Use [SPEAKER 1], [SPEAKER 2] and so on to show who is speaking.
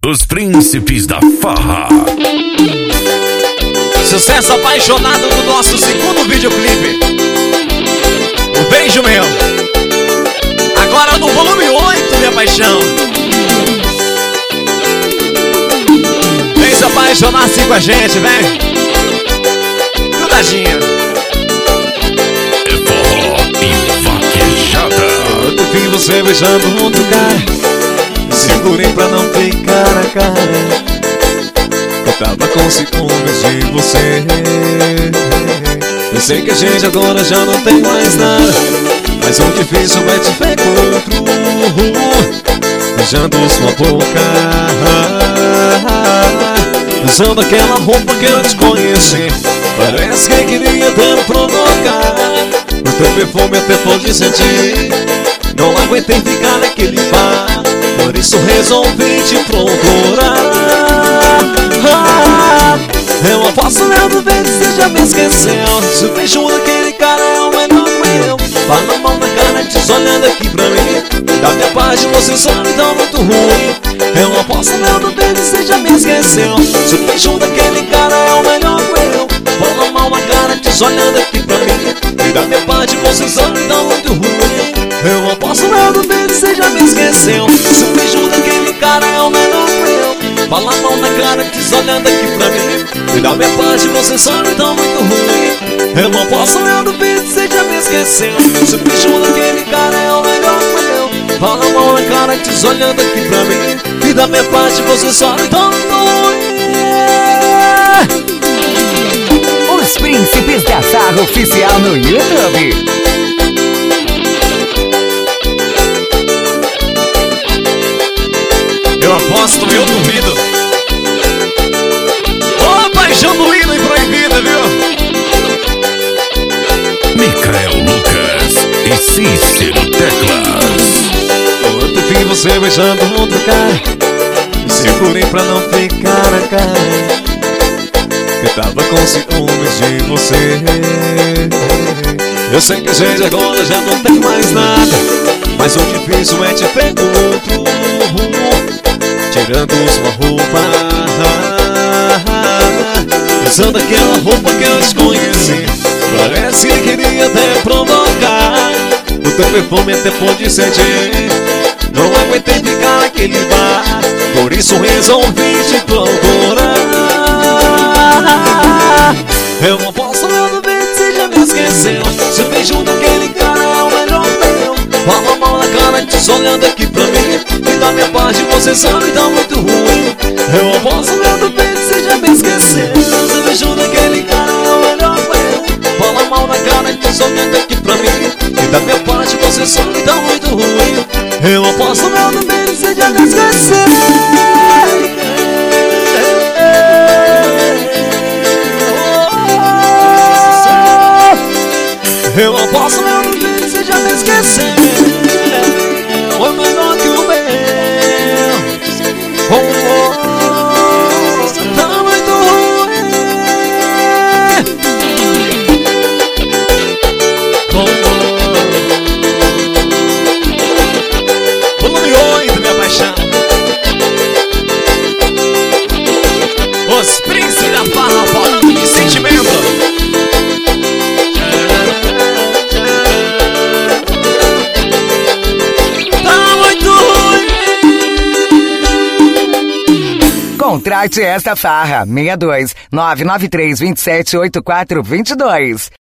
[SPEAKER 1] Os príncipes da farra.
[SPEAKER 2] Sucesso apaixonado do nosso segundo videoclipe. Um beijo meu. Agora no volume 8, minha paixão. Vem se apaixonar assim com a gente, vem. Grudadinha.
[SPEAKER 1] É forró e vaquejada.
[SPEAKER 2] Eu vi você beijando outro cara. Segurei pra não ficar na cara. Eu tava com ciúmes de você. Eu sei que a gente agora já não tem mais nada, mas o difícil é te ver com outro, beijando sua boca, usando aquela roupa que eu te conheci. Parece que queria até me provocar. O teu perfume até pode sentir. Não aguentei ficar naquele bar, por isso resolvi te procurar. Eu não posso nem ver que você já me esqueceu. Se o beijo daquele cara é o melhor meu. Fala a mão na cara, te olhando aqui pra mim. Da minha parte você só me dá muito ruim. Eu não posso nem ver que você já me esqueceu. Se o beijo daquele cara é o melhor meu. Fala a mão na cara, te olhando aqui pra mim. Da minha parte você só me dá muito ruim. Eu não posso nem ver que você já me esqueceu. Se o beijo daquele cara é o melhor meu. Fala a mão na cara, te olhando aqui pra mim. E da minha parte você só me dá muito ruim. Eu não posso nem ver que você já me esqueceu. Se o beijo daquele cara é o melhor meu. Fala a mão na cara, te olhando aqui pra mim. E da minha parte você só me dá muito ruim.
[SPEAKER 3] Os Príncipes da Farra Oficial no YouTube.
[SPEAKER 2] Eu aposto, eu duvido. Ô, paixão doída e proibida, viu?
[SPEAKER 1] Micael Lucas e Cícero Teclas.
[SPEAKER 2] Eu te vi você beijando outro cara. Segurei pra não ficar na cara. Eu tava com ciúmes de você. Eu sei que a gente agora já não tem mais nada, mas o difícil é te ver com outro, tirando sua roupa, usando aquela roupa que eu desconheci. Parece que queria até provocar. O teu perfume até pode sentir. Não aguentei ficar naquele bar, por isso resolvi te procurar. Eu não posso não ver que você já me esqueceu. Se o beijo daquele cara é o melhor meu. Fala a mão na cara, te olhando aqui pra mim. E da minha parte você só me dá muito ruim. Eu não posso não ver que você já me esqueceu. Se o beijo daquele cara é o melhor meu. Fala a mão na cara, te olhando aqui pra mim. E da minha parte você só me dá muito ruim. Eu não posso não ver que você já me esqueceu. Eu não posso não ver que você já me esqueceu. Foi melhor que o meu. Tá muito ruim. Volume 8, minha paixão. Os príncipes da farra falando de sentimento.
[SPEAKER 3] Contrate esta farra. 62 993 27 84 22.